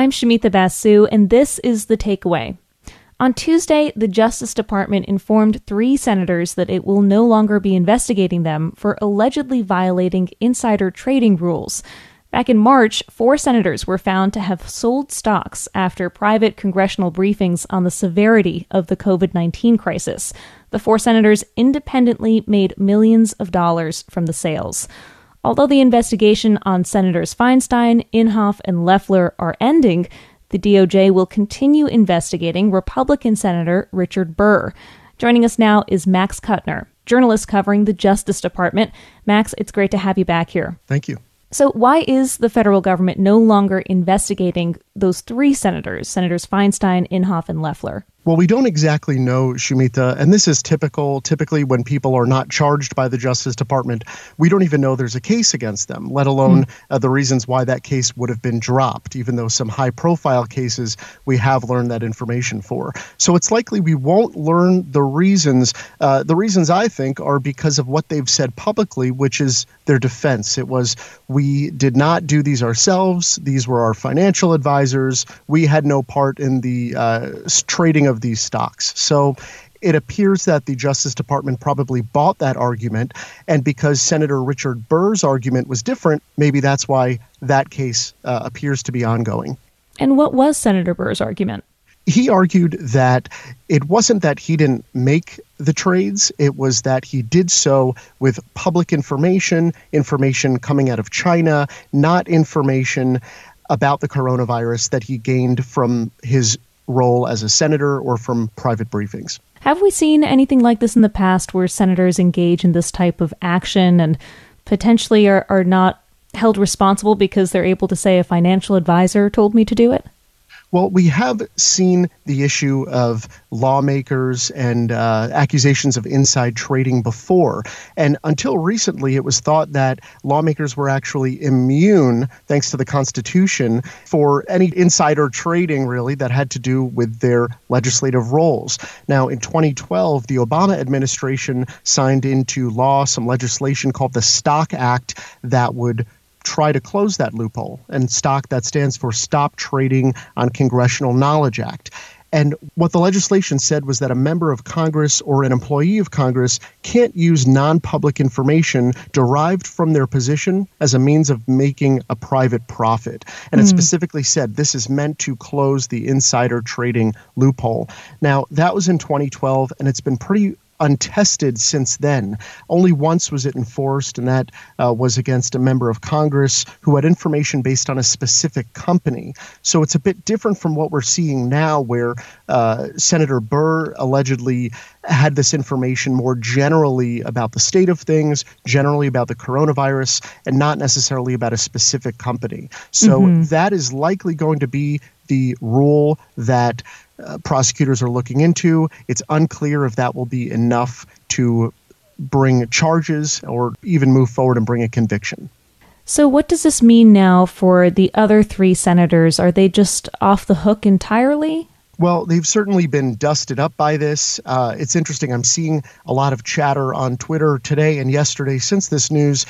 I'm Shamitha Basu, and this is The Takeaway. On Tuesday, the Justice Department informed 3 senators that it will no longer be investigating them for allegedly violating insider trading rules. Back in March, 4 senators were found to have sold stocks after private congressional briefings on the severity of the COVID-19 crisis. The 4 senators independently made millions of dollars from the sales. Although the investigation on Senators Feinstein, Inhofe, and Loeffler are ending, the DOJ will continue investigating Republican Senator Richard Burr. Joining us now is Max Kuttner, journalist covering the Justice Department. Max, it's great to have you back here. Thank you. So why is the federal government no longer investigating those 3 senators, Senators Feinstein, Inhofe, and Loeffler? Well, we don't exactly know, Shamitha, and this is typical. Typically, when people are not charged by the Justice Department, we don't even know there's a case against them, let alone the reasons why that case would have been dropped, even though some high-profile cases we have learned that information for. So it's likely we won't learn the reasons. The reasons, I think, are because of what they've said publicly, which is their defense. It was, we did not do these ourselves. These were our financial advisors. We had no part in the trading of these stocks. So it appears that the Justice Department probably bought that argument. And because Senator Richard Burr's argument was different, maybe that's why that case appears to be ongoing. And what was Senator Burr's argument? He argued that it wasn't that he didn't make the trades, it was that he did so with public information coming out of China, not information about the coronavirus that he gained from his role as a senator or from private briefings. Have we seen anything like this in the past where senators engage in this type of action and potentially are not held responsible because they're able to say a financial advisor told me to do it? Well, we have seen the issue of lawmakers and accusations of inside trading before. And until recently, it was thought that lawmakers were actually immune, thanks to the Constitution, for any insider trading, really, that had to do with their legislative roles. Now, in 2012, the Obama administration signed into law some legislation called the Stock Act that would try to close that loophole. And STOCK, that stands for Stop Trading on Congressional Knowledge Act. And what the legislation said was that a member of Congress or an employee of Congress can't use non-public information derived from their position as a means of making a private profit. And it specifically said this is meant to close the insider trading loophole. Now, that was in 2012, and it's been pretty untested since then. Only once was it enforced, and that was against a member of Congress who had information based on a specific company. So it's a bit different from what we're seeing now, where Senator Burr allegedly had this information more generally about the state of things, generally about the coronavirus, and not necessarily about a specific company. So that is likely going to be the rule that prosecutors are looking into. It's unclear if that will be enough to bring charges or even move forward and bring a conviction. So what does this mean now for the other 3 senators? Are they just off the hook entirely? Well, they've certainly been dusted up by this. It's interesting. I'm seeing a lot of chatter on Twitter today and yesterday since this news,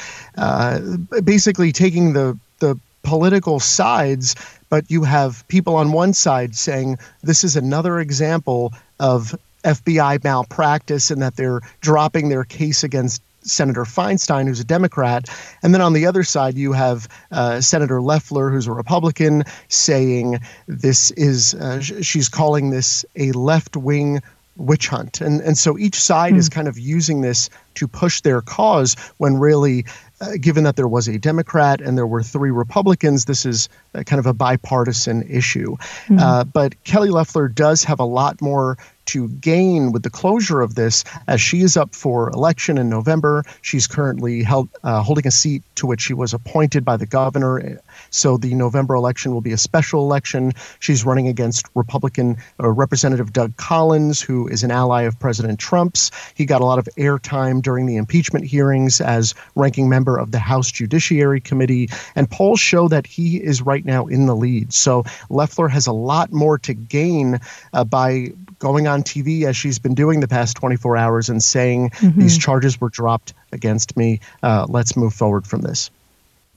basically taking the political sides, but you have people on one side saying this is another example of FBI malpractice and that they're dropping their case against Senator Feinstein, who's a Democrat. And then on the other side, you have Senator Loeffler, who's a Republican, saying this is, she's calling this a left-wing witch hunt. And so each side is kind of using this to push their cause when really, given that there was a Democrat and there were 3 Republicans, this is kind of a bipartisan issue. But Kelly Loeffler does have a lot more to gain with the closure of this, as she is up for election in November. She's currently holding a seat to which she was appointed by the governor. So the November election will be a special election. She's running against Republican Representative Doug Collins, who is an ally of President Trump's. He got a lot of airtime during the impeachment hearings as ranking member of the House Judiciary Committee. And polls show that he is right now in the lead. So Loeffler has a lot more to gain by going on TV, as she's been doing the past 24 hours, and saying these charges were dropped against me. Let's move forward from this.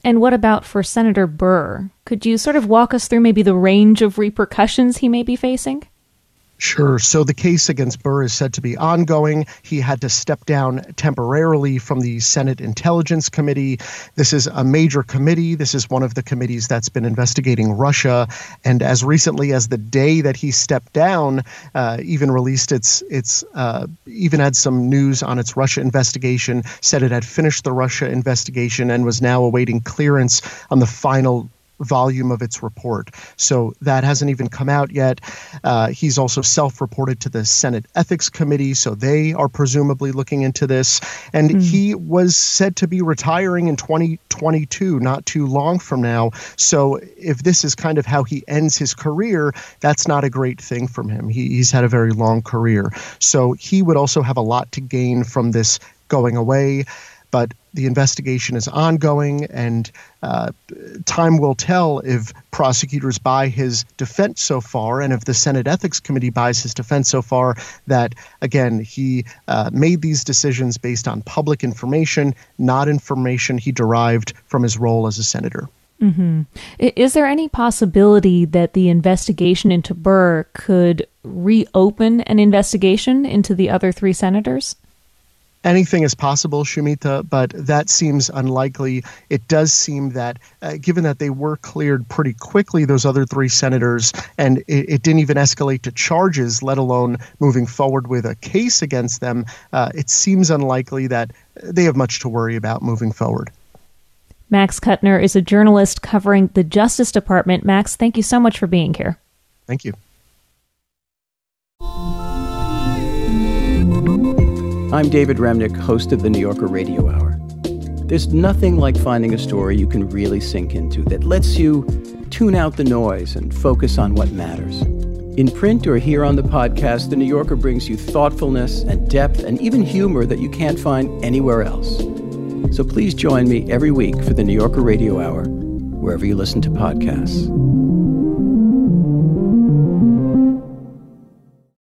And what about for Senator Burr? Could you sort of walk us through maybe the range of repercussions he may be facing? Sure. So the case against Burr is said to be ongoing. He had to step down temporarily from the Senate Intelligence Committee. This is a major committee. This is one of the committees that's been investigating Russia. And as recently as the day that he stepped down, even released even had some news on its Russia investigation, said it had finished the Russia investigation and was now awaiting clearance on the final volume of its report. So that hasn't even come out yet. He's also self-reported to the Senate Ethics Committee, so they are presumably looking into this. And he was said to be retiring in 2022, not too long from now. So if this is kind of how he ends his career, that's not a great thing from him. He's had a very long career. So he would also have a lot to gain from this going away. But the investigation is ongoing, and time will tell if prosecutors buy his defense so far, and if the Senate Ethics Committee buys his defense so far that, again, he made these decisions based on public information, not information he derived from his role as a senator. Mm-hmm. Is there any possibility that the investigation into Burr could reopen an investigation into the other three senators? Anything is possible, Shumita, but that seems unlikely. It does seem that, given that they were cleared pretty quickly, those other three senators, and it didn't even escalate to charges, let alone moving forward with a case against them, it seems unlikely that they have much to worry about moving forward. Max Kuttner is a journalist covering the Justice Department. Max, thank you so much for being here. Thank you. I'm David Remnick, host of the New Yorker Radio Hour. There's nothing like finding a story you can really sink into that lets you tune out the noise and focus on what matters. In print or here on the podcast, the New Yorker brings you thoughtfulness and depth and even humor that you can't find anywhere else. So please join me every week for the New Yorker Radio Hour, wherever you listen to podcasts.